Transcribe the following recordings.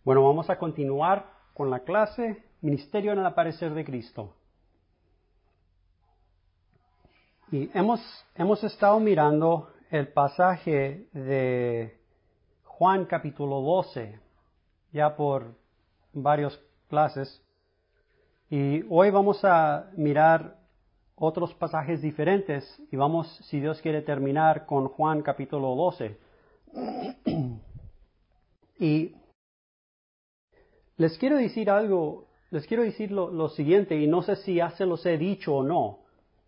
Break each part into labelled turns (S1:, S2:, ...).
S1: Bueno, vamos a continuar con la clase Ministerio en el Aparecer de Cristo. Y hemos estado mirando el pasaje de Juan capítulo 12, ya por varias clases. Y hoy vamos a mirar otros pasajes diferentes y vamos, si Dios quiere, terminar con Juan capítulo 12. Y les quiero decir algo, les quiero decir lo siguiente, y no sé si ya se los he dicho o no.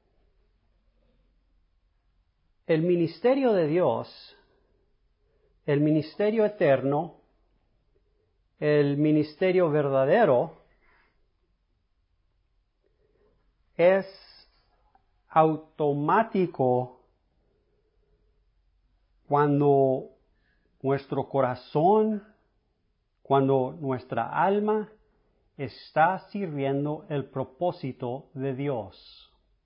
S1: El ministerio de Dios, el ministerio eterno, el ministerio verdadero, es automático cuando nuestro corazón, cuando nuestra alma está sirviendo el propósito de Dios.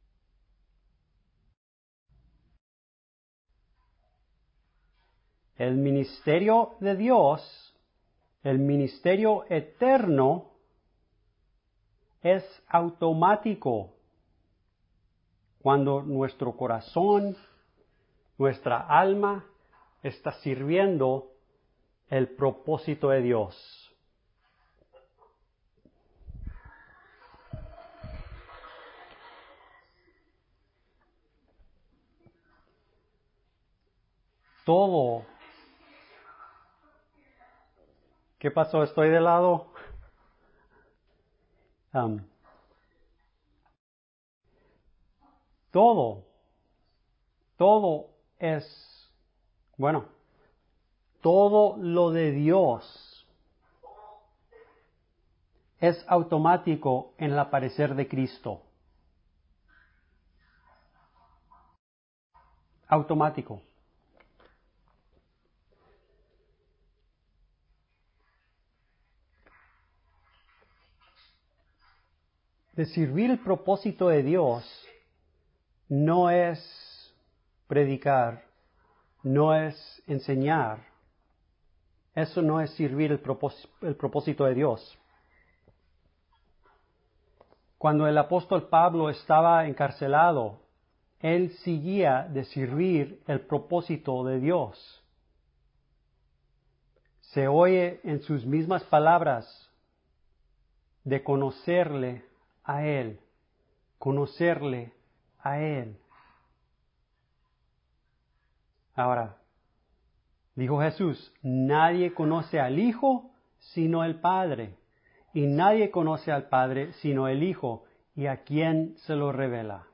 S1: El ministerio de Dios, el ministerio eterno, es automático cuando nuestro corazón, nuestra alma está sirviendo el propósito de Dios. Todo. ¿Qué pasó? ¿Estoy de lado? Todo es, bueno, todo lo de Dios es automático en el aparecer de Cristo. Automático. De servir el propósito de Dios no es predicar, no es enseñar. Eso no es servir el propósito de Dios. Cuando el apóstol Pablo estaba encarcelado, él seguía de servir el propósito de Dios. Se oye en sus mismas palabras de conocerle a Él, conocerle a Él. Ahora, dijo Jesús, nadie conoce al Hijo sino el Padre, y nadie conoce al Padre sino el Hijo, y a quien se lo revela.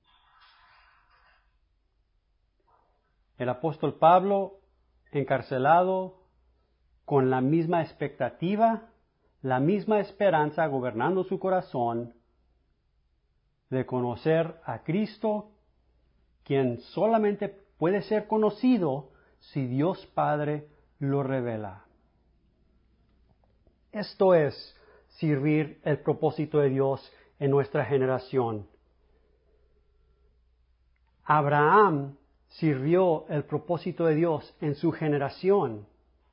S1: El apóstol Pablo, encarcelado, con la misma expectativa, la misma esperanza gobernando su corazón, de conocer a Cristo, quien solamente puede ser conocido si Dios Padre lo revela. Esto es servir el propósito de Dios en nuestra generación. Abraham sirvió el propósito de Dios en su generación.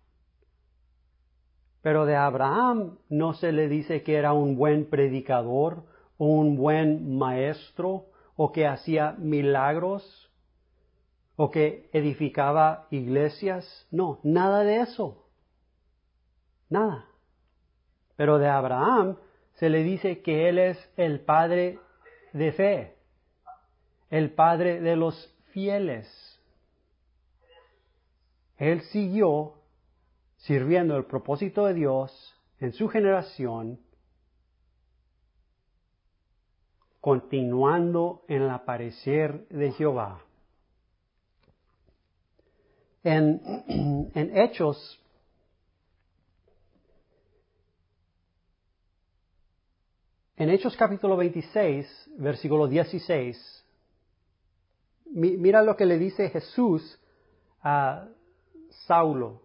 S1: Pero de Abraham no se le dice que era un buen predicador o un buen maestro o que hacía milagros o que edificaba iglesias. No, nada de eso. Nada. Pero de Abraham se le dice que él es el padre de fe, el padre de los fieles. Él siguió sirviendo el propósito de Dios en su generación, continuando en el aparecer de Jehová. En Hechos, capítulo 26, versículo 16, mira lo que le dice Jesús a Saulo.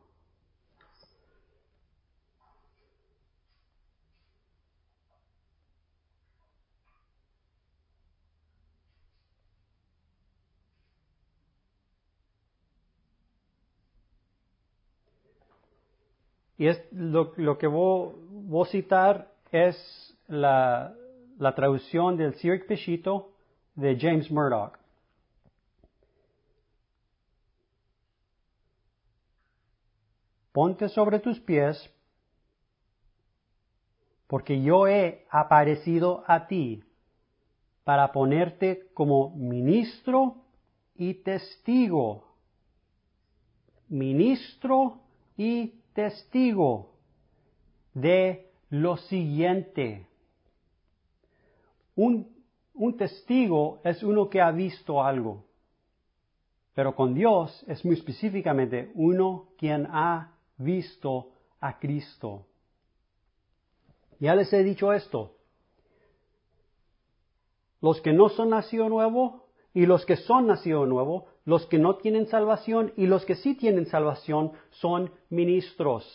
S1: Y es lo que voy a citar es la traducción del Sirach Peshito de James Murdoch. Ponte sobre tus pies, porque yo he aparecido a ti para ponerte como ministro y testigo. Ministro y testigo de lo siguiente. Un testigo es uno que ha visto algo, pero con Dios es muy específicamente uno quien ha visto a Cristo. Ya les he dicho esto. Los que no son nacido nuevo y los que son nacido nuevo, los que no tienen salvación y los que sí tienen salvación son ministros.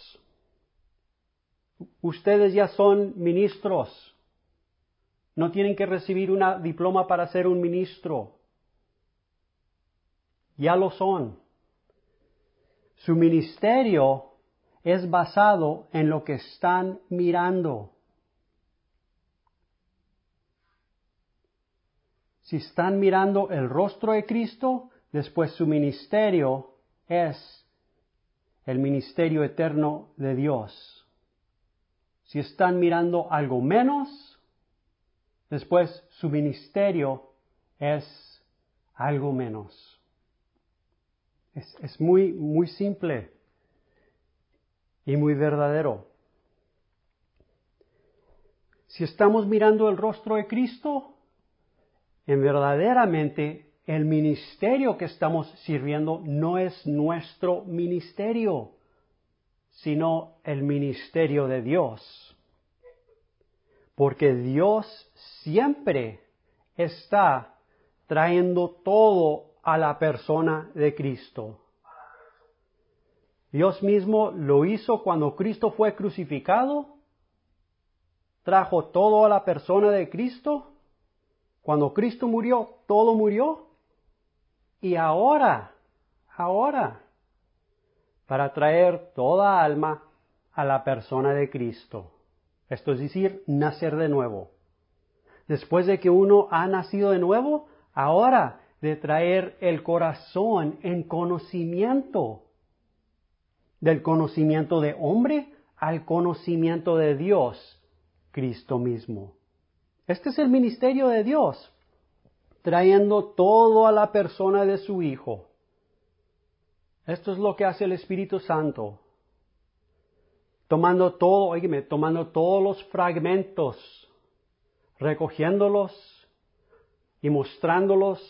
S1: Ustedes ya son ministros. No tienen que recibir una diploma para ser un ministro. Ya lo son. Su ministerio es basado en lo que están mirando. Si están mirando el rostro de Cristo, después su ministerio es el ministerio eterno de Dios. Si están mirando algo menos, después su ministerio es algo menos. Es muy, muy simple y muy verdadero. Si estamos mirando el rostro de Cristo, en verdaderamente el ministerio que estamos sirviendo no es nuestro ministerio, sino el ministerio de Dios. Porque Dios siempre está trayendo todo a la persona de Cristo. Dios mismo lo hizo cuando Cristo fue crucificado, trajo todo a la persona de Cristo. Cuando Cristo murió, todo murió. Y ahora, para traer toda alma a la persona de Cristo. Esto es decir, nacer de nuevo. Después de que uno ha nacido de nuevo, ahora de traer el corazón en conocimiento. Del conocimiento de hombre al conocimiento de Dios, Cristo mismo. Este es el ministerio de Dios, trayendo todo a la persona de su Hijo. Esto es lo que hace el Espíritu Santo. Tomando todos los fragmentos, recogiéndolos y mostrándolos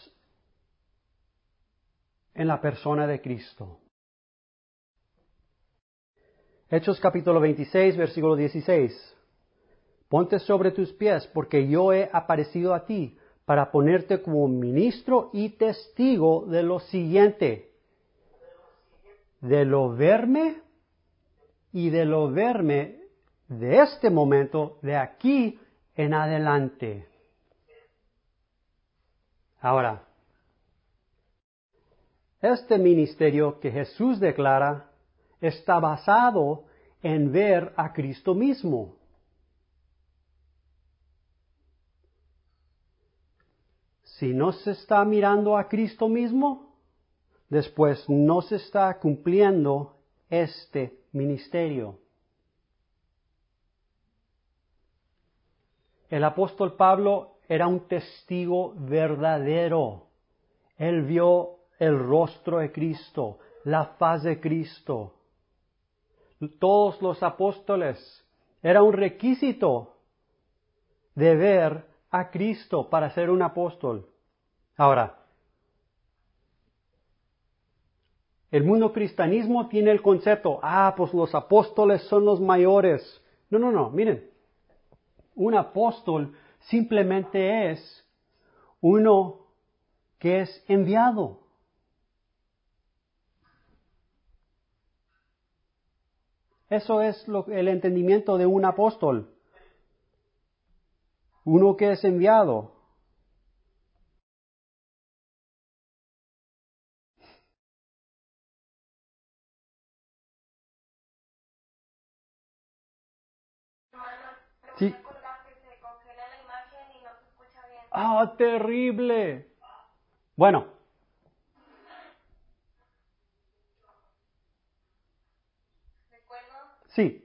S1: en la persona de Cristo. Hechos capítulo 26, versículo 16. Ponte sobre tus pies, porque yo he aparecido a ti para ponerte como ministro y testigo de lo siguiente. De lo verme y de lo verme de este momento, de aquí en adelante. Ahora, este ministerio que Jesús declara está basado en ver a Cristo mismo. Si no se está mirando a Cristo mismo, después no se está cumpliendo este ministerio. El apóstol Pablo era un testigo verdadero. Él vio el rostro de Cristo, la faz de Cristo. Todos los apóstoles, era un requisito de ver a Cristo para ser un apóstol. Ahora, el mundo cristianismo tiene el concepto, pues los apóstoles son los mayores. No, miren, un apóstol simplemente es uno que es enviado. Eso es el entendimiento de un apóstol. Uno que es enviado. Sí. ¡Ah, terrible! Bueno. Sí.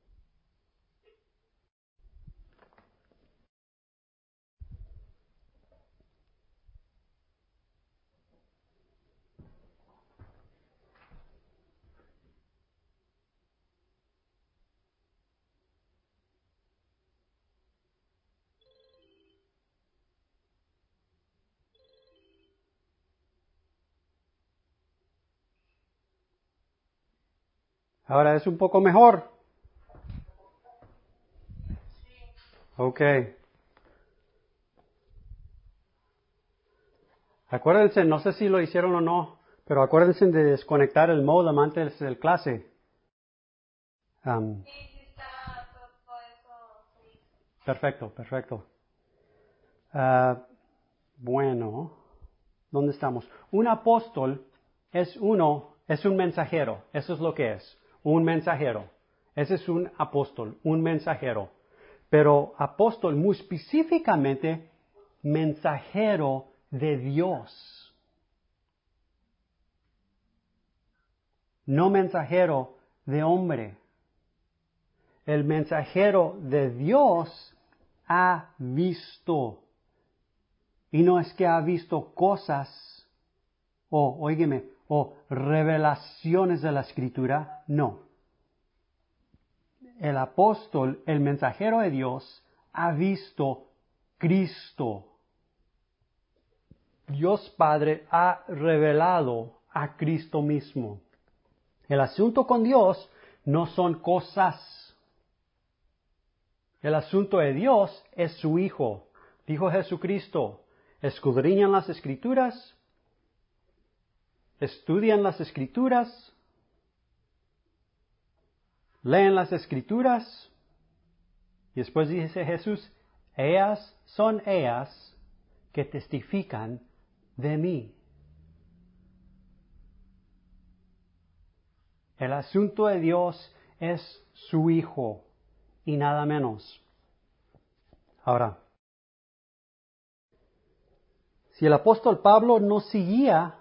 S1: Ahora es un poco mejor. Ok. Acuérdense, no sé si lo hicieron o no, pero acuérdense de desconectar el modem antes del clase. Perfecto, perfecto. Bueno, ¿dónde estamos? Un apóstol es un mensajero. Eso es lo que es. Un mensajero. Ese es un apóstol, un mensajero. Pero apóstol muy específicamente mensajero de Dios. No mensajero de hombre. El mensajero de Dios ha visto. Y no es que ha visto cosas, o revelaciones de la Escritura, no. El apóstol, el mensajero de Dios, ha visto Cristo. Dios Padre ha revelado a Cristo mismo. El asunto con Dios no son cosas. El asunto de Dios es su Hijo. Dijo Jesucristo, escudriñan las Escrituras, estudian las Escrituras, leen las Escrituras, y después dice Jesús, son ellas que testifican de mí. El asunto de Dios es su Hijo y nada menos. Ahora, si el apóstol Pablo no seguía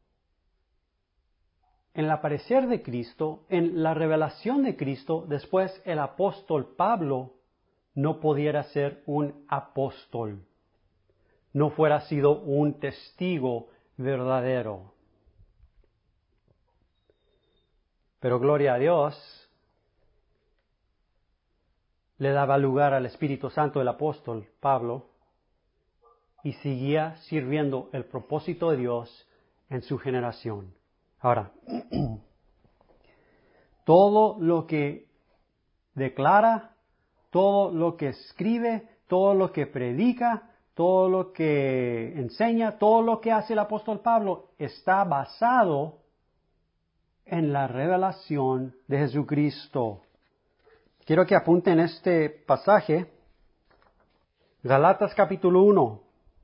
S1: en el aparecer de Cristo, en la revelación de Cristo, después el apóstol Pablo no pudiera ser un apóstol, no fuera sido un testigo verdadero. Pero gloria a Dios, le daba lugar al Espíritu Santo el apóstol Pablo y seguía sirviendo el propósito de Dios en su generación. Ahora, todo lo que declara, todo lo que escribe, todo lo que predica, todo lo que enseña, todo lo que hace el apóstol Pablo está basado en la revelación de Jesucristo. Quiero que apunten este pasaje, Galatas capítulo 1.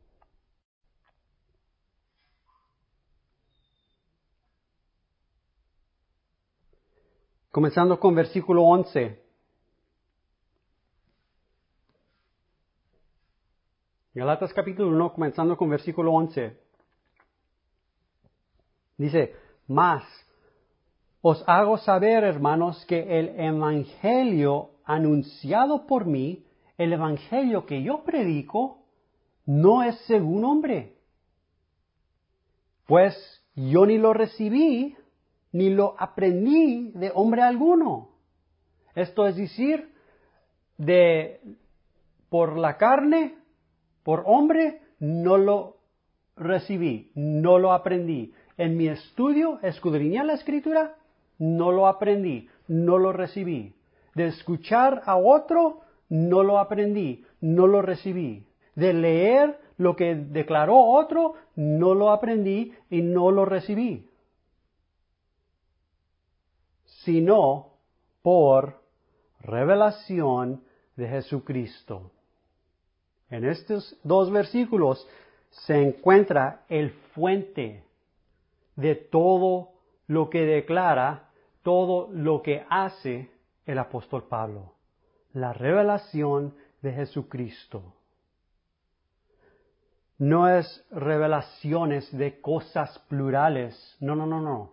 S1: Comenzando con versículo 11. Galatas capítulo 1, comenzando con versículo 11. Dice, mas os hago saber, hermanos, que el evangelio anunciado por mí, el evangelio que yo predico, no es según hombre. Pues yo ni lo recibí, ni lo aprendí de hombre alguno. Esto es decir, por la carne, por hombre, no lo recibí, no lo aprendí. En mi estudio, escudriñar la Escritura, no lo aprendí, no lo recibí. De escuchar a otro, no lo aprendí, no lo recibí. De leer lo que declaró otro, no lo aprendí y no lo recibí. Sino por revelación de Jesucristo. En estos dos versículos se encuentra el fuente de todo lo que declara, todo lo que hace el apóstol Pablo. la revelación de Jesucristo. No es revelaciones de cosas plurales, no.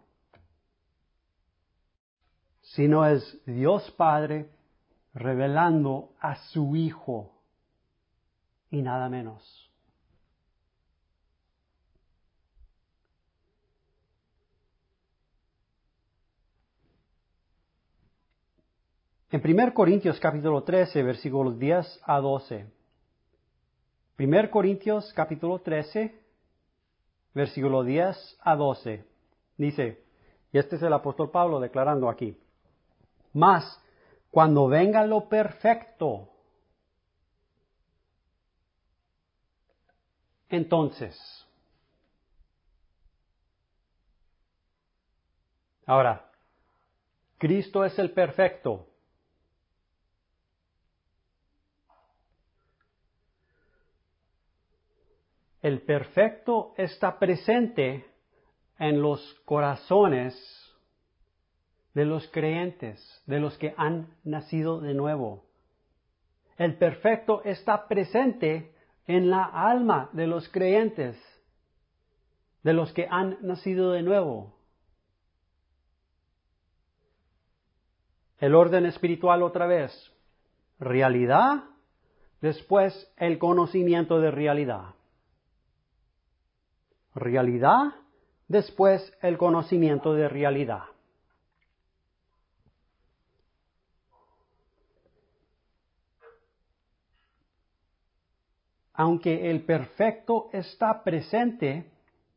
S1: Sino es Dios Padre revelando a su Hijo y nada menos. En 1 Corintios capítulo 13, versículos 10 a 12. 1 Corintios capítulo 13, versículo 10 a 12. Dice, y este es el apóstol Pablo declarando aquí, mas cuando venga lo perfecto, entonces. Ahora, Cristo es el perfecto. El perfecto está presente en los corazones de los creyentes, de los que han nacido de nuevo. El perfecto está presente en la alma de los creyentes, de los que han nacido de nuevo. El orden espiritual otra vez. Realidad, después el conocimiento de realidad. Realidad, después el conocimiento de realidad. Aunque el perfecto está presente,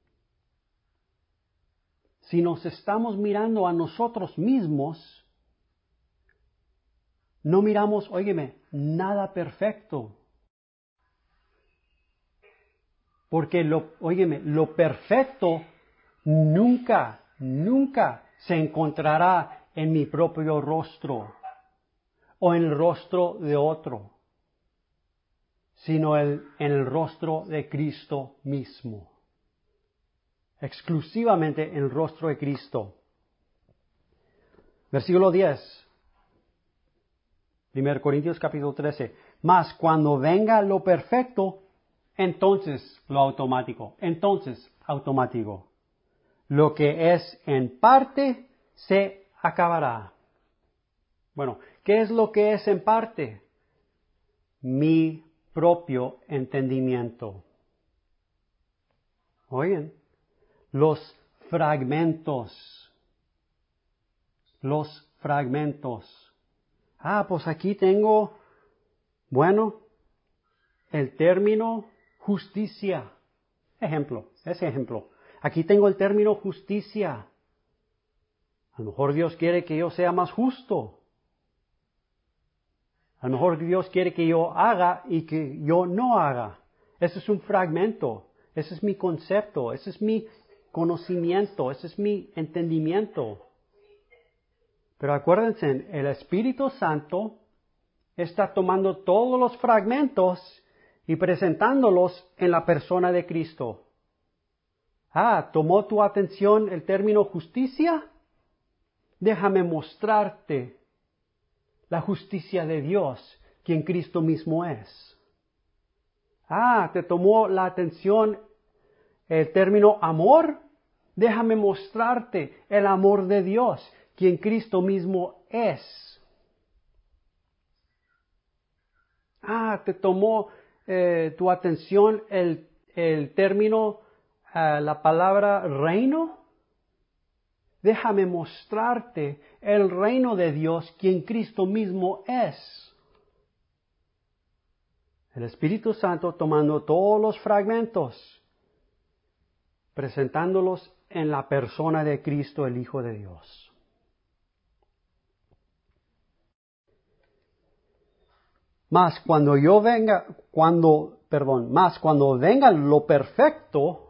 S1: si nos estamos mirando a nosotros mismos, no miramos, óyeme, nada perfecto. Porque lo perfecto nunca se encontrará en mi propio rostro o en el rostro de otro, sino en el rostro de Cristo mismo. Exclusivamente en el rostro de Cristo. Versículo 10. 1 Corintios capítulo 13. Mas cuando venga lo perfecto, entonces automático. Lo que es en parte se acabará. Bueno, ¿qué es lo que es en parte? Mi propio entendimiento. Oigan, los fragmentos. Pues aquí tengo, el término justicia. Ese ejemplo. Aquí tengo el término justicia. A lo mejor Dios quiere que yo sea más justo. A lo mejor Dios quiere que yo haga y que yo no haga. Ese es un fragmento. Ese es mi concepto. Ese es mi conocimiento. Ese es mi entendimiento. Pero acuérdense, el Espíritu Santo está tomando todos los fragmentos y presentándolos en la persona de Cristo. ¿Tomó tu atención el término justicia? Déjame mostrarte la justicia de Dios, quien Cristo mismo es. ¿Te tomó la atención el término amor? Déjame mostrarte el amor de Dios, quien Cristo mismo es. ¿Te tomó tu atención el término, la palabra reino? Déjame mostrarte el reino de Dios, quien Cristo mismo es. El Espíritu Santo tomando todos los fragmentos, presentándolos en la persona de Cristo, el Hijo de Dios. Mas cuando venga lo perfecto,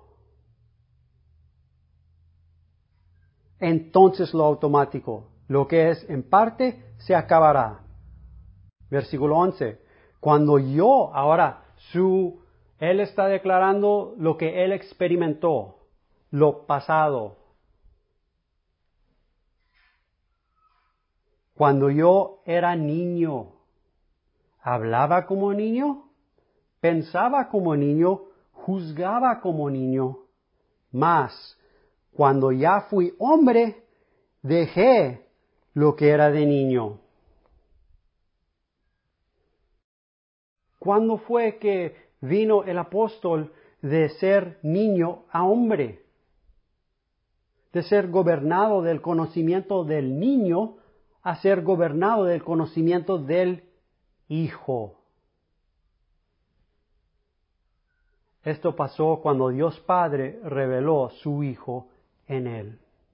S1: entonces lo automático, lo que es en parte, se acabará. Versículo 11. Cuando Él está declarando lo que Él experimentó, lo pasado. Cuando yo era niño, Hablaba como niño, pensaba como niño, juzgaba como niño. Mas, cuando ya fui hombre, dejé lo que era de niño. ¿Cuándo fue que vino el apóstol de ser niño a hombre? De ser gobernado del conocimiento del niño a ser gobernado del conocimiento del Hijo. Esto pasó cuando Dios Padre reveló su Hijo en él.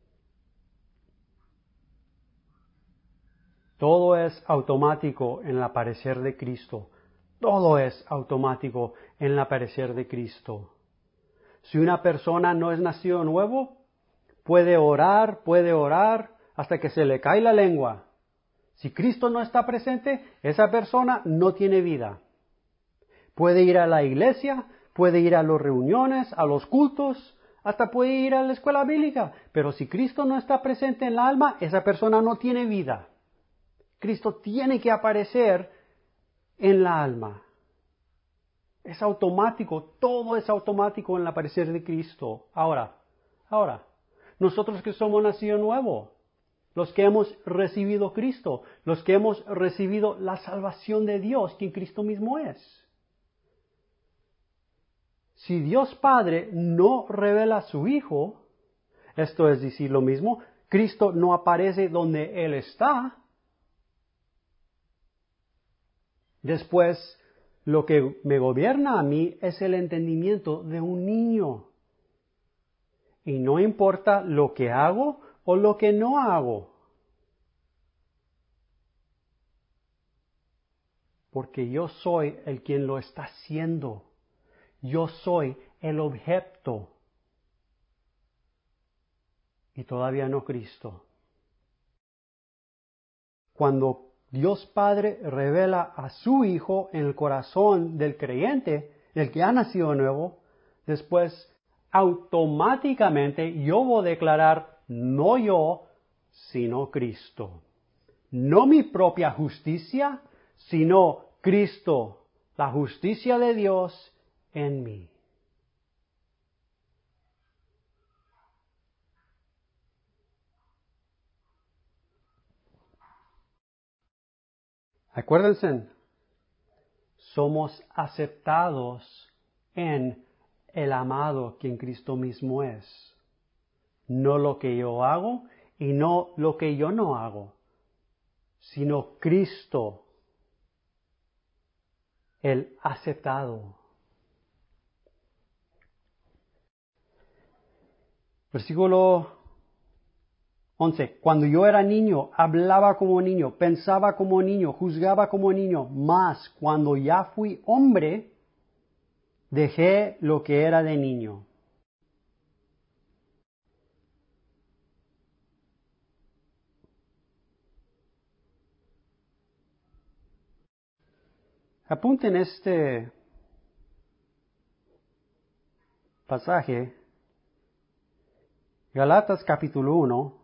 S1: Todo es automático en el aparecer de Cristo. Todo es automático en el aparecer de Cristo. Si una persona no es nacido nuevo, puede orar hasta que se le cae la lengua. Si Cristo no está presente, esa persona no tiene vida. Puede ir a la iglesia, puede ir a las reuniones, a los cultos, hasta puede ir a la escuela bíblica. Pero si Cristo no está presente en el alma, esa persona no tiene vida. Cristo tiene que aparecer en la alma. Es automático, todo es automático en el aparecer de Cristo. Ahora, nosotros que somos nacido nuevo, los que hemos recibido Cristo, los que hemos recibido la salvación de Dios, quien Cristo mismo es. Si Dios Padre no revela a su Hijo, esto es decir lo mismo, Cristo no aparece donde Él está, después lo que me gobierna a mí es el entendimiento de un niño. Y no importa lo que hago o lo que no hago. Porque yo soy el quien lo está haciendo. Yo soy el objeto. Y todavía no Cristo. Cuando Dios Padre revela a su Hijo en el corazón del creyente, el que ha nacido de nuevo, después automáticamente yo voy a declarar no yo, sino Cristo. No mi propia justicia, sino Cristo, la justicia de Dios en mí. Acuérdense, somos aceptados en el amado quien Cristo mismo es. No lo que yo hago y no lo que yo no hago, sino Cristo, el aceptado. Versículo 11. Cuando yo era niño, hablaba como niño, pensaba como niño, juzgaba como niño, mas cuando ya fui hombre, dejé lo que era de niño. Apunten este pasaje, Galatas capítulo 1,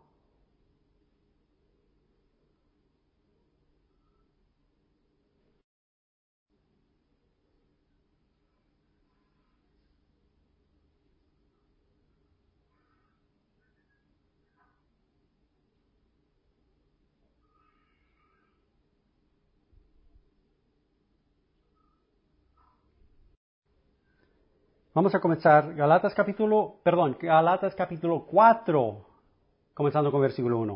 S1: vamos a comenzar Galatas capítulo 4, comenzando con versículo 1.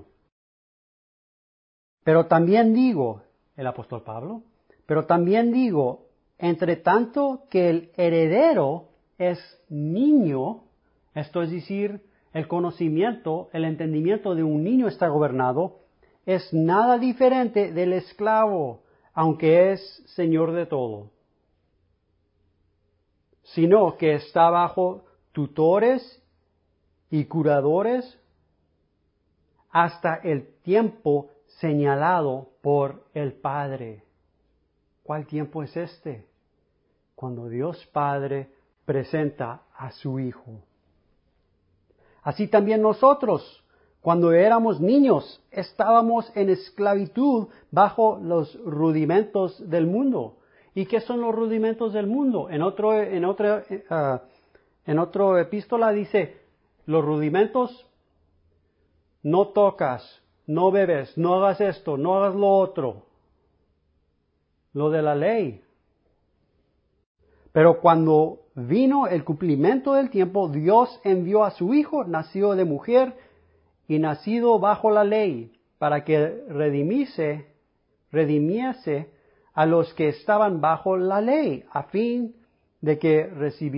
S1: Pero también digo, el apóstol Pablo, pero también digo, entre tanto que el heredero es niño, esto es decir, el conocimiento, el entendimiento de un niño está gobernado, es nada diferente del esclavo, aunque es señor de todo, sino que está bajo tutores y curadores hasta el tiempo señalado por el Padre. ¿Cuál tiempo es este? Cuando Dios Padre presenta a su Hijo. Así también nosotros, Cuando éramos niños, estábamos en esclavitud bajo los rudimentos del mundo. ¿Y qué son los rudimentos del mundo? En otra epístola dice, los rudimentos, no tocas, no bebes, no hagas esto, no hagas lo otro. Lo de la ley. Pero cuando vino el cumplimiento del tiempo, Dios envió a su Hijo, nacido de mujer y nacido bajo la ley, para que redimiese a los que estaban bajo la ley, a fin de que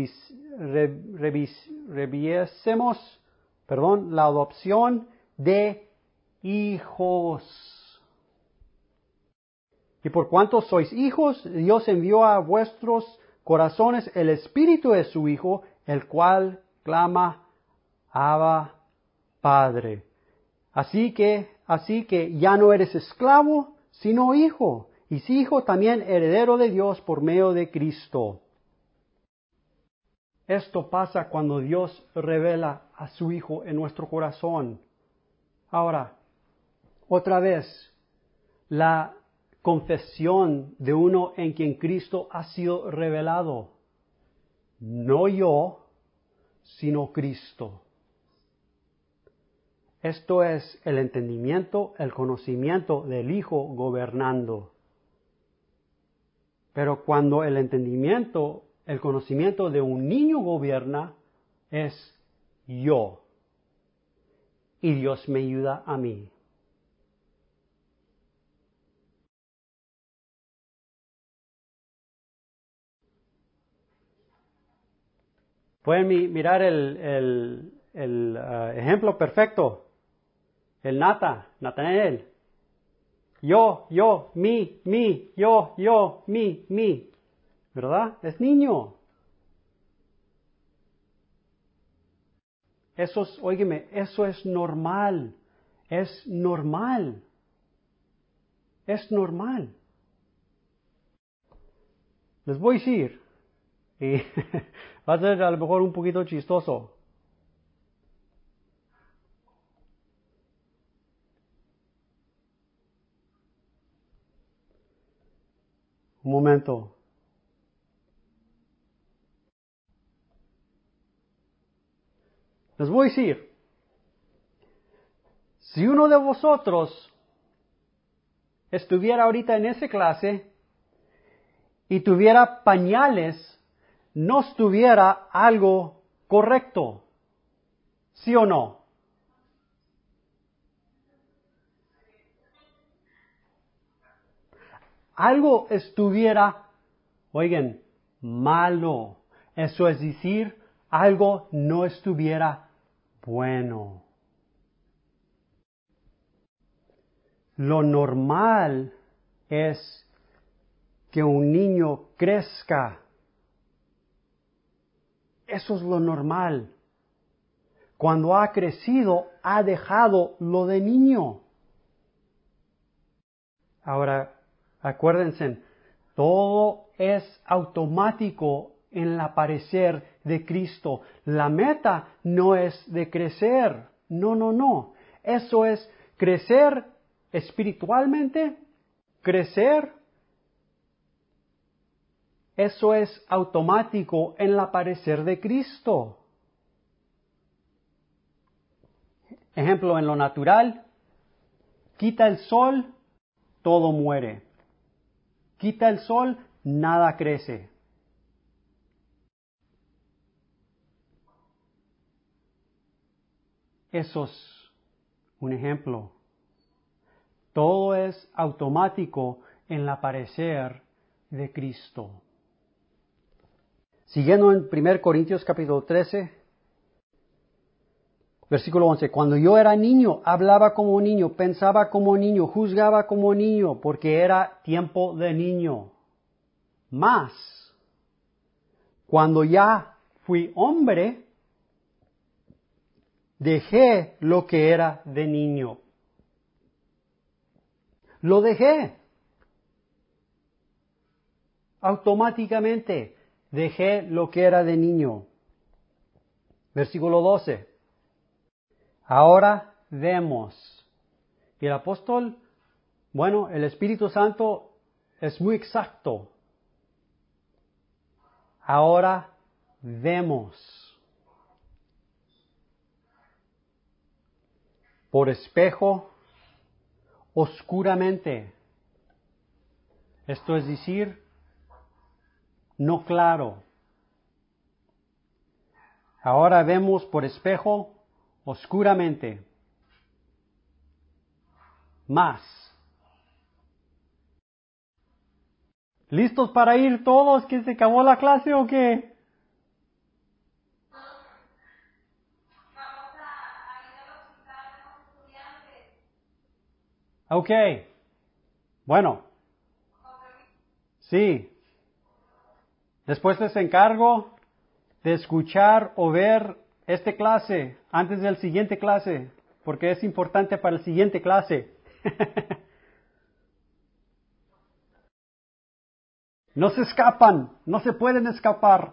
S1: recibiésemos la adopción de hijos. Y por cuanto sois hijos, Dios envió a vuestros corazones el Espíritu de su Hijo, el cual clama, Abba, Padre. Así que ya no eres esclavo, sino hijo, y si hijo también heredero de Dios por medio de Cristo. Esto pasa cuando Dios revela a su Hijo en nuestro corazón. Ahora, otra vez, la confesión de uno en quien Cristo ha sido revelado. No yo, sino Cristo. Esto es el entendimiento, el conocimiento del Hijo gobernando. Pero cuando el entendimiento, el conocimiento de un niño gobierna, es yo. Y Dios me ayuda a mí. Pueden mirar el ejemplo perfecto. El Natanael. Yo, mi, yo, mi. ¿Verdad? Es niño. Óigeme, eso es normal. Es normal. Es normal. Les voy a decir, y va a ser a lo mejor un poquito chistoso. Un momento. Les voy a decir, si uno de vosotros estuviera ahorita en esa clase y tuviera pañales, no estuviera algo correcto. ¿Sí o no? Algo estuviera, oigan, malo. Eso es decir, algo no estuviera bueno. Lo normal es que un niño crezca. Eso es lo normal. Cuando ha crecido, ha dejado lo de niño. Ahora, acuérdense, todo es automático en el aparecer de Cristo. La meta no es de crecer. No. Eso es crecer espiritualmente, crecer. Eso es automático en el aparecer de Cristo. Ejemplo, en lo natural, quita el sol, todo muere. Quita el sol, nada crece. Eso es un ejemplo. Todo es automático en el aparecer de Cristo. Siguiendo en 1 Corintios capítulo 13, versículo 11. Cuando yo era niño, hablaba como niño, pensaba como niño, juzgaba como niño, porque era tiempo de niño. Mas, cuando ya fui hombre, dejé lo que era de niño. Lo dejé. Automáticamente dejé lo que era de niño. Versículo 12. Ahora vemos. Y el apóstol, bueno, el Espíritu Santo es muy exacto. Ahora vemos. Por espejo, oscuramente. Esto es decir, no claro. Ahora vemos por espejo, oscuramente. Más. ¿Listos para ir todos? ¿Que se acabó la clase o qué? Ok. Bueno. Sí. Después les encargo de escuchar o ver esta clase antes del siguiente clase, porque es importante para el siguiente clase. No se escapan, no se pueden escapar.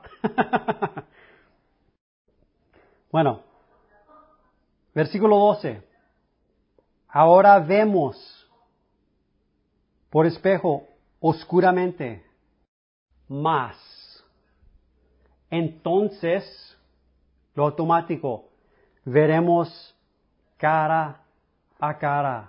S1: Bueno, versículo 12. Ahora vemos por espejo oscuramente más. Entonces, lo automático, veremos cara a cara.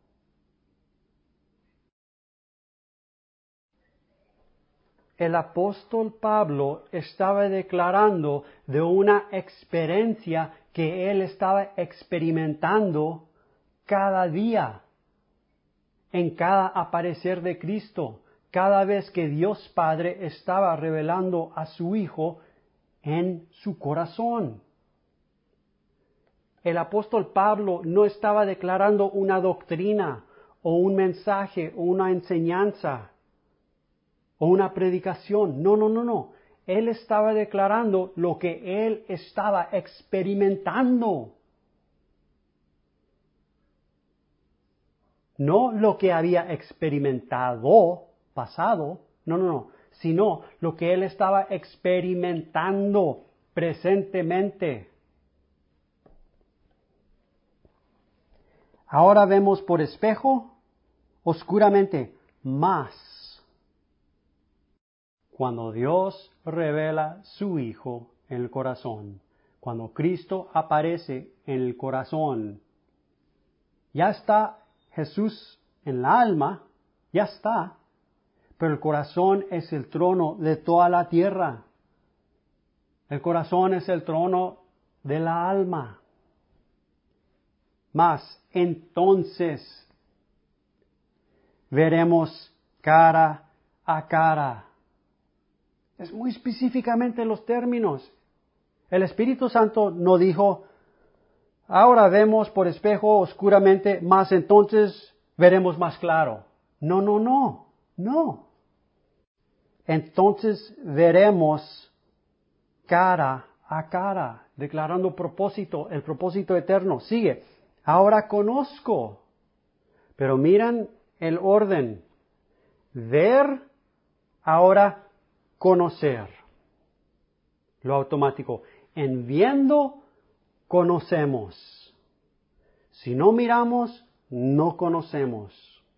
S1: El apóstol Pablo estaba declarando de una experiencia que él estaba experimentando cada día, en cada aparecer de Cristo, cada vez que Dios Padre estaba revelando a su Hijo en su corazón. El apóstol Pablo no estaba declarando una doctrina o un mensaje o una enseñanza o una predicación. No. Él estaba declarando lo que él estaba experimentando. No lo que había experimentado pasado, no, sino lo que él estaba experimentando presentemente. Ahora vemos por espejo, oscuramente, más. Cuando Dios revela su Hijo en el corazón, cuando Cristo aparece en el corazón, ya está Jesús en la alma, ya está, pero el corazón es el trono de toda la tierra. El corazón es el trono de la alma. Mas entonces veremos cara a cara. Es muy específicamente los términos. El Espíritu Santo no dijo, ahora vemos por espejo oscuramente, mas entonces veremos más claro. No. Entonces veremos cara a cara, declarando propósito, el propósito eterno. Sigue, ahora conozco, pero miran el orden. Ver, ahora conocer. Lo automático. En viendo, conocemos. Si no miramos, no conocemos.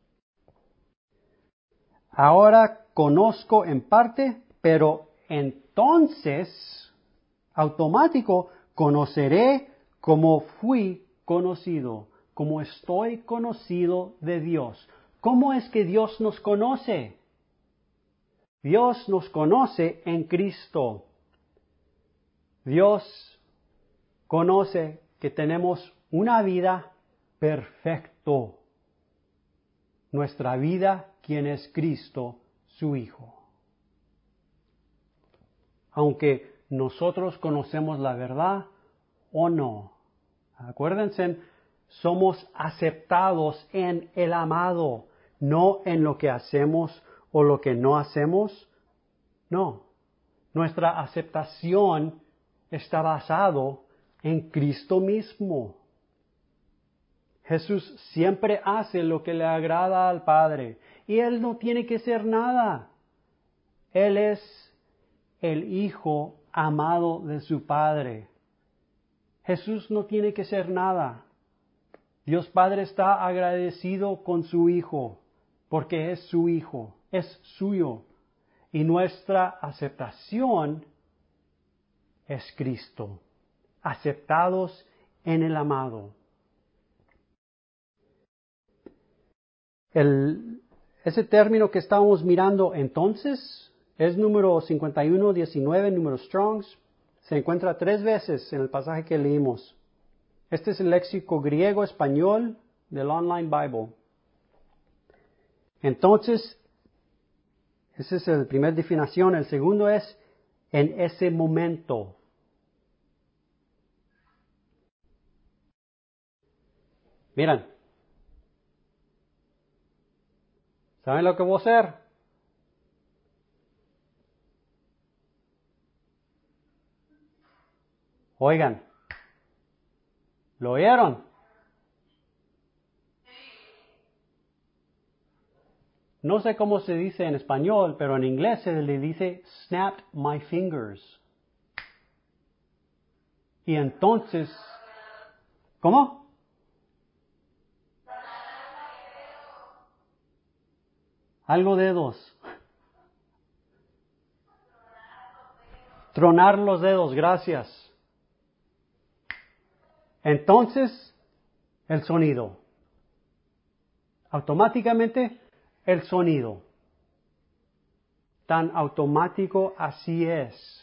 S1: Ahora conozco en parte, pero entonces, automático, conoceré como fui conocido, como estoy conocido de Dios. ¿Cómo es que Dios nos conoce? Dios nos conoce en Cristo. Dios conoce que tenemos una vida perfecto. Nuestra vida, quien es Cristo, su Hijo. Aunque nosotros conocemos la verdad o no. Acuérdense, somos aceptados en el amado, no en lo que hacemos o lo que no hacemos. No. Nuestra aceptación está basado en Cristo mismo. Jesús siempre hace lo que le agrada al Padre y Él no tiene que hacer nada. Él es el Hijo amado de su Padre. Jesús no tiene que hacer nada. Dios Padre está agradecido con su Hijo, porque es su Hijo, es suyo. Y nuestra aceptación es Cristo, aceptados en el amado. Ese término que estábamos mirando entonces es número 5119, número Strongs. Se encuentra 3 veces en el pasaje que leímos. Este es el léxico griego-español del Online Bible. Entonces, esa es la primera definición. El segundo es en ese momento. Miren. ¿Saben lo que voy a hacer? Oigan. ¿Lo oyeron? No sé cómo se dice en español, pero en inglés se le dice snap my fingers. Y entonces, ¿cómo? Algo dedos. Tronar los dedos, gracias. Entonces, el sonido. Automáticamente, el sonido. Tan automático así es.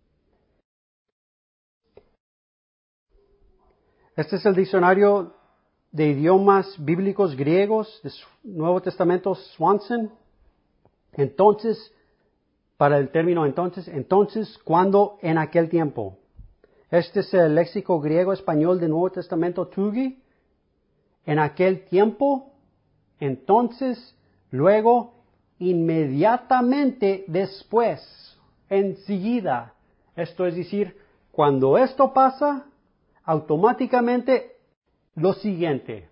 S1: Este es el diccionario de idiomas bíblicos griegos del Nuevo Testamento Swanson. Entonces, para el término entonces, ¿cuándo? En aquel tiempo. Este es el léxico griego-español del Nuevo Testamento Tugi. En aquel tiempo, entonces, luego, inmediatamente después, enseguida. Esto es decir, cuando esto pasa, automáticamente lo siguiente.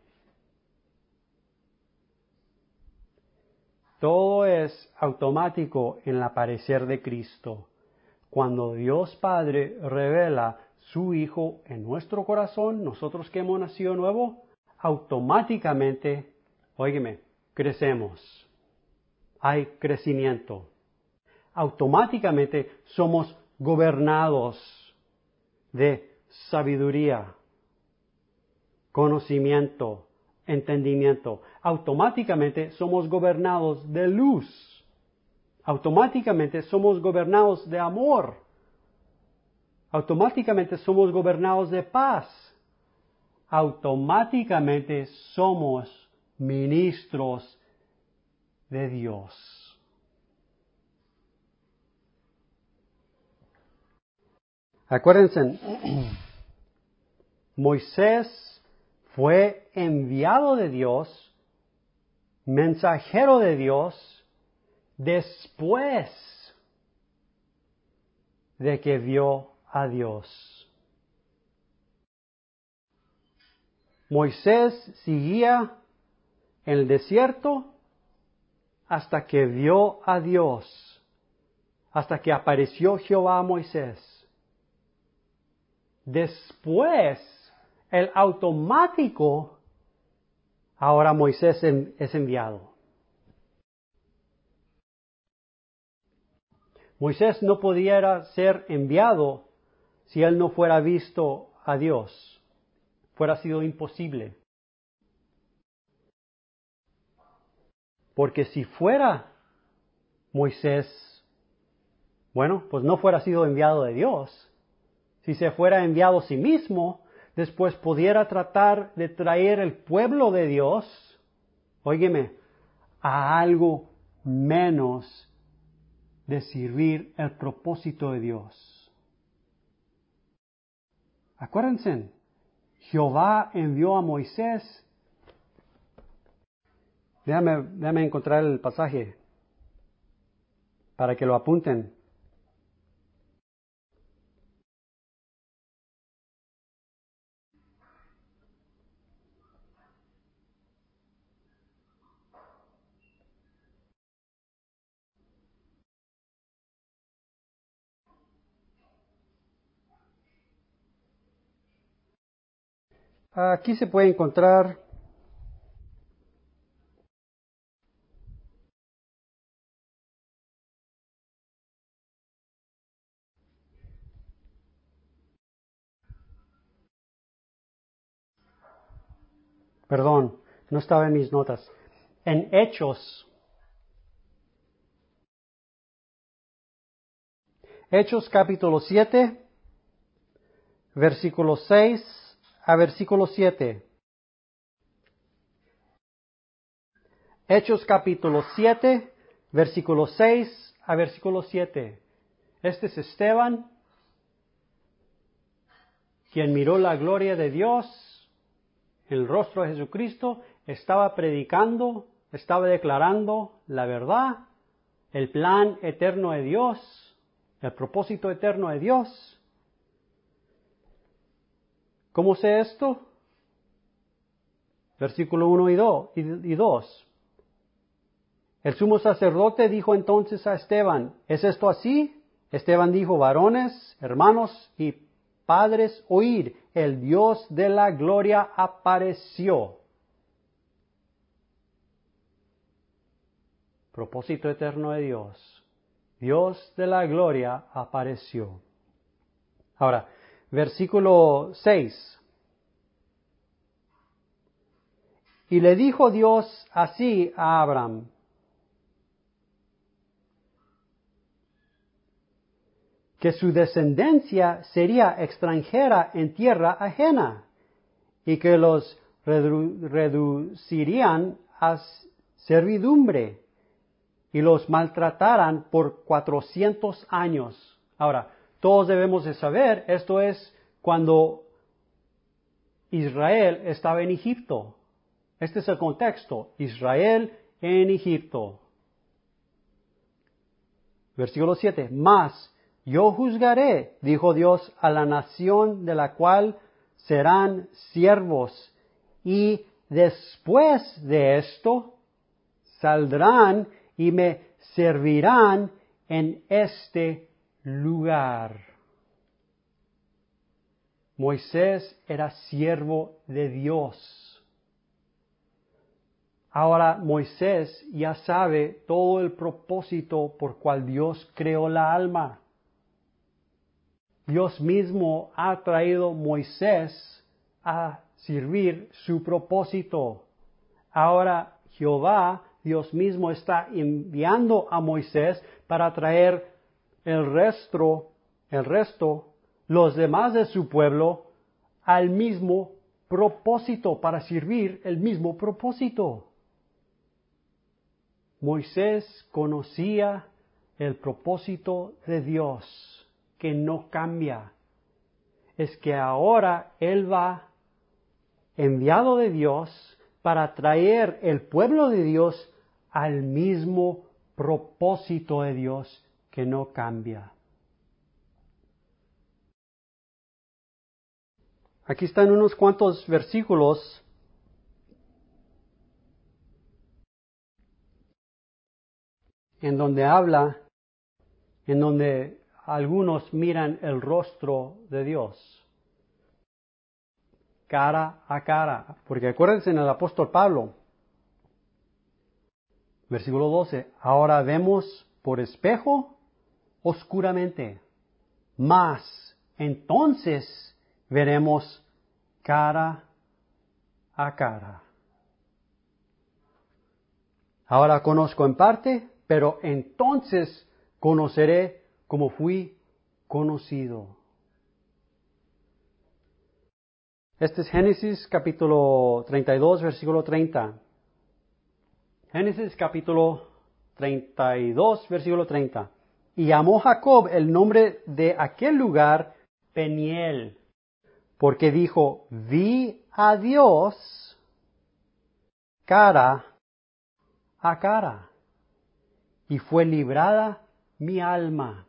S1: Todo es automático en el aparecer de Cristo. Cuando Dios Padre revela su Hijo en nuestro corazón, nosotros que hemos nacido nuevo, automáticamente, óigeme, crecemos. Hay crecimiento. Automáticamente somos gobernados de sabiduría, conocimiento, entendimiento. Automáticamente somos gobernados de luz. Automáticamente somos gobernados de amor. Automáticamente somos gobernados de paz. Automáticamente somos ministros de Dios. Acuérdense, Moisés fue enviado de Dios, mensajero de Dios, después de que vio a Dios. Moisés seguía en el desierto hasta que vio a Dios, hasta que apareció Jehová a Moisés. Después, el automático, ahora Moisés es enviado. Moisés no pudiera ser enviado si él no fuera visto a Dios. Fuera sido imposible. Porque si fuera Moisés, bueno, pues no fuera sido enviado de Dios. Si se fuera enviado a sí mismo, después pudiera tratar de traer el pueblo de Dios, óigeme, a algo menos de servir el propósito de Dios. Acuérdense, Jehová envió a Moisés. Déjame encontrar el pasaje para que lo apunten. aquí se puede encontrar perdón, no estaba en mis notas. En Hechos capítulo 7, versículo 6 a versículo 7. Hechos capítulo 7, versículo 6 a versículo 7. Este es Esteban, quien miró la gloria de Dios, el rostro de Jesucristo, estaba predicando, estaba declarando la verdad, el plan eterno de Dios, el propósito eterno de Dios. ¿Cómo sé esto? Versículo 1 y 2. El sumo sacerdote dijo entonces a Esteban, ¿es esto así? Esteban dijo, varones, hermanos y padres, oíd, el Dios de la gloria apareció. Propósito eterno de Dios. Dios de la gloria apareció. Ahora, versículo 6. Y le dijo Dios así a Abraham, que su descendencia sería extranjera en tierra ajena y que los reducirían a servidumbre y los maltrataran por 400 años. Ahora, todos debemos de saber, esto es cuando Israel estaba en Egipto. Este es el contexto, Israel en Egipto. Versículo 7, mas yo juzgaré, dijo Dios, a la nación de la cual serán siervos, y después de esto saldrán y me servirán en este lugar. Moisés era siervo de Dios. Ahora Moisés ya sabe todo el propósito por cual Dios creó la alma. Dios mismo ha traído a Moisés a servir su propósito. Ahora Jehová, Dios mismo, está enviando a Moisés para traer el resto, los demás de su pueblo, al mismo propósito, para servir el mismo propósito. Moisés conocía el propósito de Dios, que no cambia. Es que ahora Él va, enviado de Dios, para traer el pueblo de Dios al mismo propósito de Dios, que no cambia. Aquí están unos cuantos versículos en donde en donde algunos miran el rostro de Dios, cara a cara. Porque acuérdense en el apóstol Pablo, versículo 12, ahora vemos por espejo oscuramente, mas entonces veremos cara a cara. Ahora conozco en parte, pero entonces conoceré como fui conocido. Este es Génesis capítulo 32, versículo 30. Génesis capítulo 32, versículo 30. Y llamó Jacob el nombre de aquel lugar Peniel, porque dijo, vi a Dios cara a cara, y fue librada mi alma.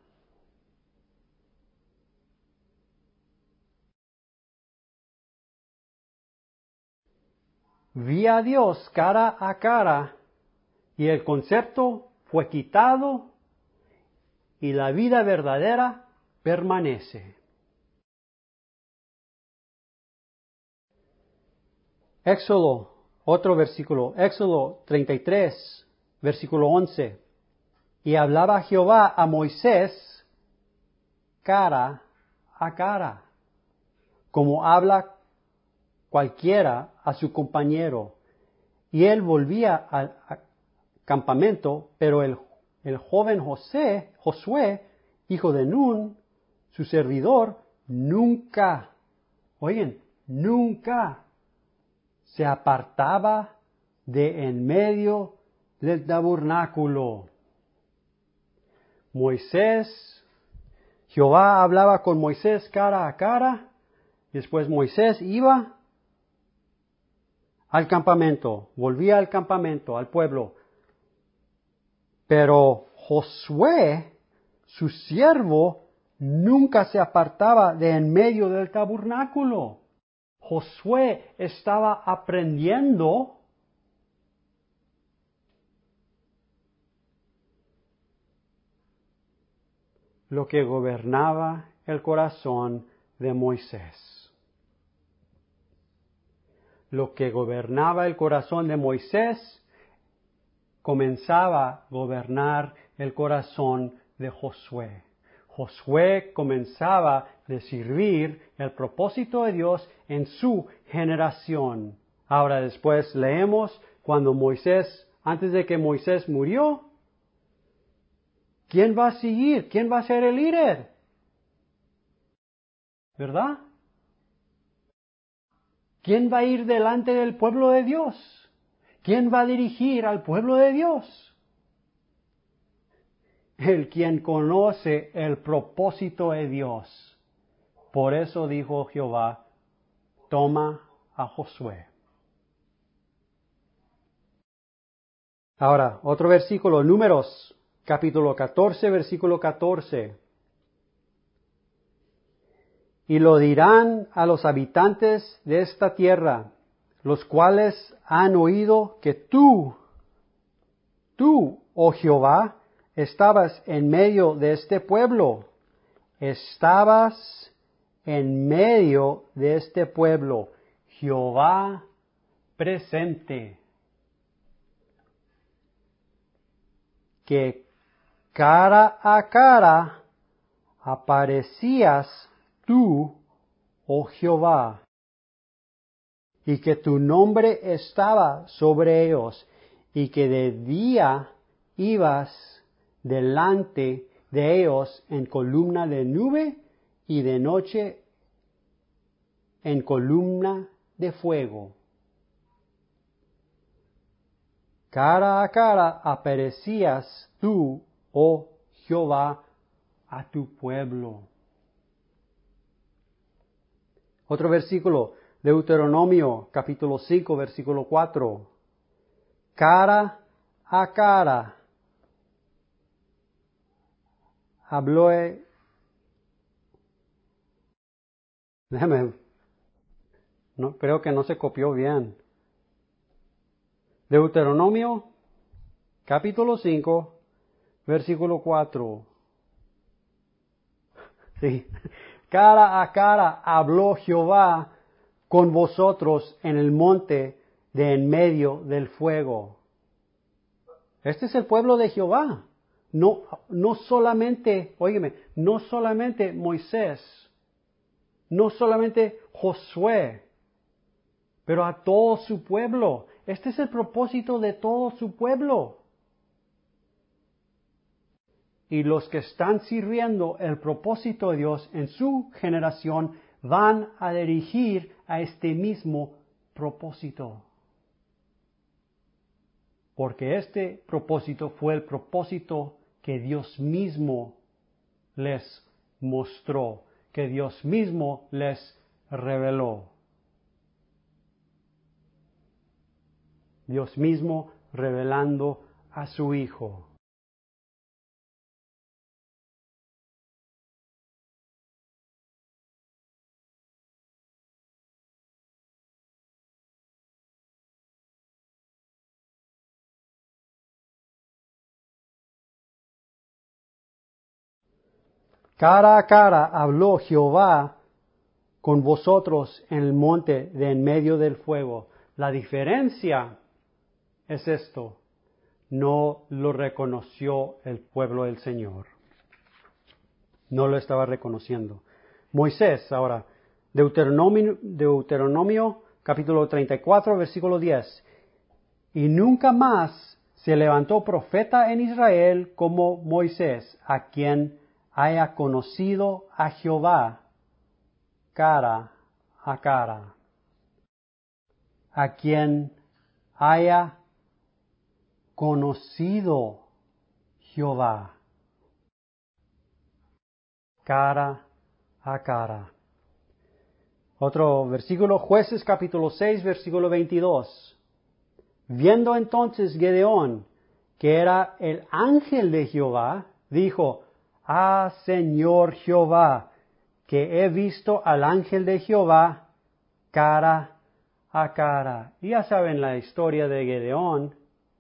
S1: Vi a Dios cara a cara, y el concepto fue quitado, y la vida verdadera permanece. Éxodo, otro versículo, Éxodo 33, versículo 11. Y hablaba Jehová a Moisés cara a cara, como habla cualquiera a su compañero. Y él volvía al campamento, pero el joven Josué, hijo de Nun, su servidor, nunca se apartaba de en medio del tabernáculo. Jehová hablaba con Moisés cara a cara, después Moisés iba al campamento, volvía al campamento, al pueblo. Pero Josué, su siervo, nunca se apartaba de en medio del tabernáculo. Josué estaba aprendiendo lo que gobernaba el corazón de Moisés. Lo que gobernaba el corazón de Moisés comenzaba a gobernar el corazón de Josué. Josué comenzaba a servir el propósito de Dios en su generación. Ahora después leemos cuando antes de que Moisés murió, ¿quién va a seguir? ¿Quién va a ser el líder? ¿Verdad? ¿Quién va a ir delante del pueblo de Dios? ¿Quién va a dirigir al pueblo de Dios? El quien conoce el propósito de Dios. Por eso dijo Jehová, toma a Josué. Ahora, otro versículo, Números, capítulo 14, versículo 14. Y lo dirán a los habitantes de esta tierra, los cuales han oído que tú, oh Jehová, estabas en medio de este pueblo. Estabas en medio de este pueblo. Jehová presente. Que cara a cara aparecías tú, oh Jehová, y que tu nombre estaba sobre ellos, y que de día ibas delante de ellos en columna de nube, y de noche en columna de fuego. Cara a cara aparecías tú, oh Jehová, a tu pueblo. Otro versículo, Deuteronomio capítulo 5, versículo 4. Cara a cara habló. Creo que no se copió bien. Deuteronomio capítulo 5, versículo 4. Sí. Cara a cara habló Jehová con vosotros en el monte de en medio del fuego. Este es el pueblo de Jehová. No solamente, óigame, no solamente Moisés, no solamente Josué, pero a todo su pueblo. Este es el propósito de todo su pueblo. Y los que están sirviendo el propósito de Dios en su generación van a dirigir a este mismo propósito. Porque este propósito fue el propósito que Dios mismo les mostró, que Dios mismo les reveló. Dios mismo revelando a su Hijo. Cara a cara habló Jehová con vosotros en el monte de en medio del fuego. La diferencia es esto. No lo reconoció el pueblo del Señor. No lo estaba reconociendo. Moisés, ahora, Deuteronomio capítulo 34, versículo 10. Y nunca más se levantó profeta en Israel como Moisés, a quien haya conocido a Jehová cara a cara. A quien haya conocido Jehová cara a cara. Otro versículo, Jueces capítulo 6, versículo 22. Viendo entonces Gedeón que era el ángel de Jehová, dijo, Ah, Señor Jehová, que he visto al ángel de Jehová cara a cara. Y ya saben la historia de Gedeón.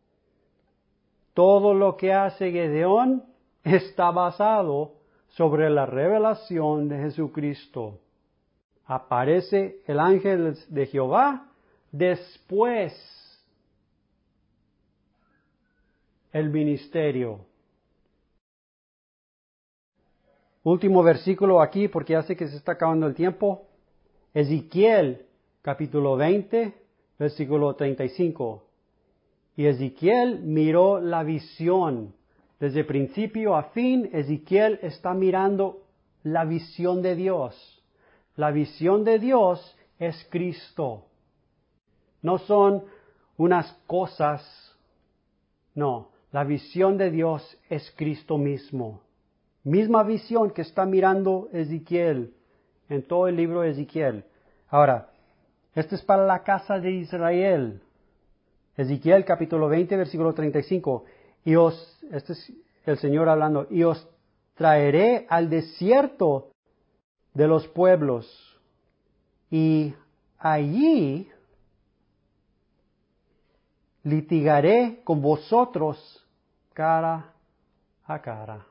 S1: Todo lo que hace Gedeón está basado sobre la revelación de Jesucristo. Aparece el ángel de Jehová, después el ministerio. Último versículo aquí, porque ya sé que se está acabando el tiempo. Ezequiel, capítulo 20, versículo 35. Y Ezequiel miró la visión. Desde principio a fin, Ezequiel está mirando la visión de Dios. La visión de Dios es Cristo. No son unas cosas. No, la visión de Dios es Cristo mismo. Misma visión que está mirando Ezequiel en todo el libro de Ezequiel. Ahora, esto es para la casa de Israel. Ezequiel capítulo 20, versículo 35. Este es el Señor hablando, y os traeré al desierto de los pueblos, y allí litigaré con vosotros cara a cara.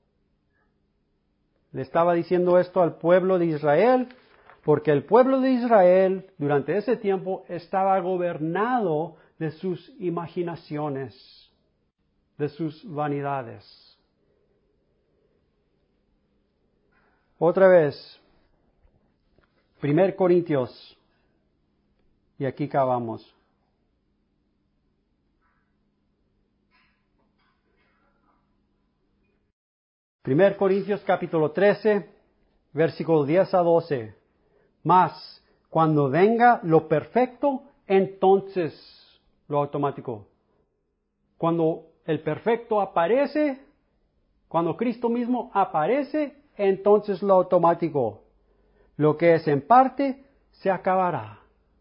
S1: Le estaba diciendo esto al pueblo de Israel, porque el pueblo de Israel durante ese tiempo estaba gobernado de sus imaginaciones, de sus vanidades. Otra vez, 1 Corintios, y aquí acabamos. 1 Corintios capítulo 13, versículos 10 a 12. Mas, cuando venga lo perfecto, entonces lo automático. Cuando el perfecto aparece, cuando Cristo mismo aparece, entonces lo automático. Lo que es en parte, se acabará.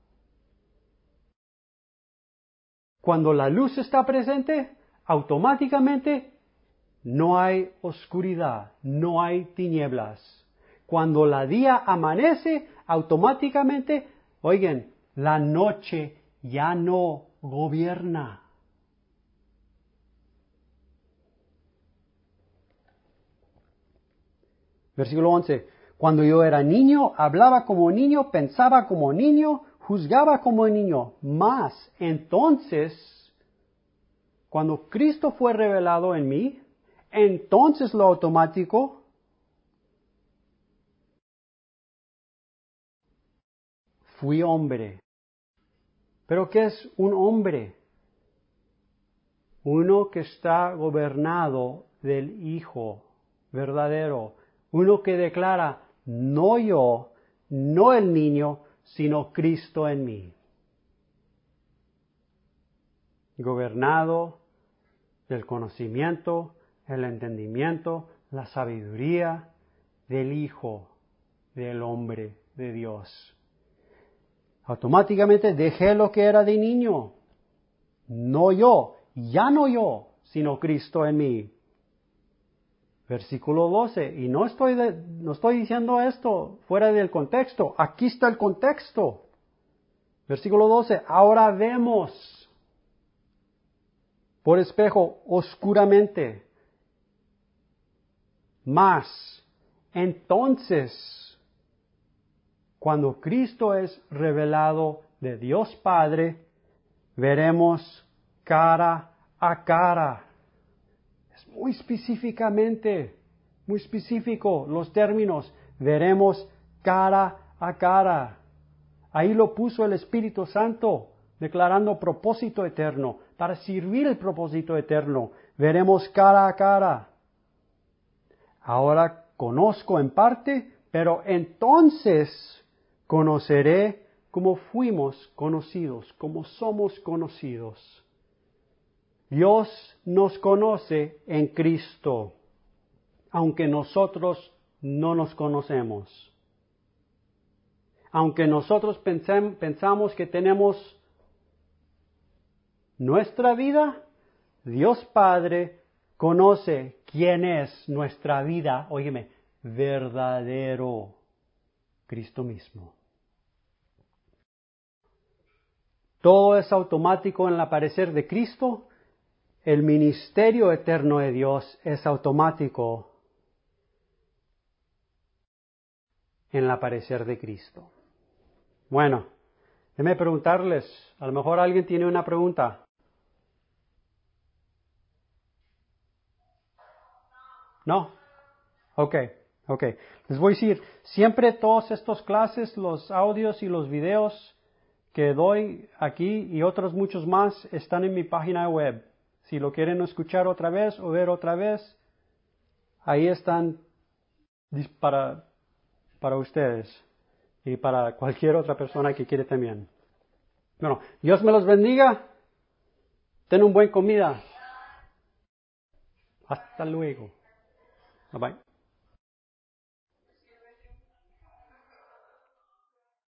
S1: Cuando la luz está presente, automáticamente no hay oscuridad, no hay tinieblas. Cuando la día amanece, automáticamente, oigan, la noche ya no gobierna. Versículo 11. Cuando yo era niño, hablaba como niño, pensaba como niño, juzgaba como niño. Mas, entonces, cuando Cristo fue revelado en mí, entonces lo automático, fui hombre. ¿Pero qué es un hombre? Uno que está gobernado del Hijo verdadero. Uno que declara, no yo, no el niño, sino Cristo en mí. Gobernado del conocimiento, el entendimiento, la sabiduría del Hijo, del hombre, de Dios. Automáticamente dejé lo que era de niño. No yo, ya no yo, sino Cristo en mí. Versículo 12. Y no estoy diciendo esto fuera del contexto. Aquí está el contexto. Versículo 12. Ahora vemos por espejo oscuramente. Mas, entonces, cuando Cristo es revelado, de Dios Padre, veremos cara a cara. Es muy específicamente, muy específico los términos. Veremos cara a cara. Ahí lo puso el Espíritu Santo, declarando propósito eterno. Para servir el propósito eterno, veremos cara a cara. Ahora conozco en parte, pero entonces conoceré como fuimos conocidos, como somos conocidos. Dios nos conoce en Cristo, aunque nosotros no nos conocemos. Aunque nosotros pensamos que tenemos nuestra vida, Dios Padre conoce quién es nuestra vida, óyeme, verdadero, Cristo mismo. Todo es automático en el aparecer de Cristo. El ministerio eterno de Dios es automático en el aparecer de Cristo. Bueno, déjenme preguntarles, a lo mejor alguien tiene una pregunta. ¿No? Ok. Les voy a decir, siempre todas estas clases, los audios y los videos que doy aquí y otros muchos más están en mi página web. Si lo quieren escuchar otra vez o ver otra vez, ahí están para ustedes y para cualquier otra persona que quiere también. Bueno, Dios me los bendiga. Ten un buen comida. Hasta luego. Bye bye.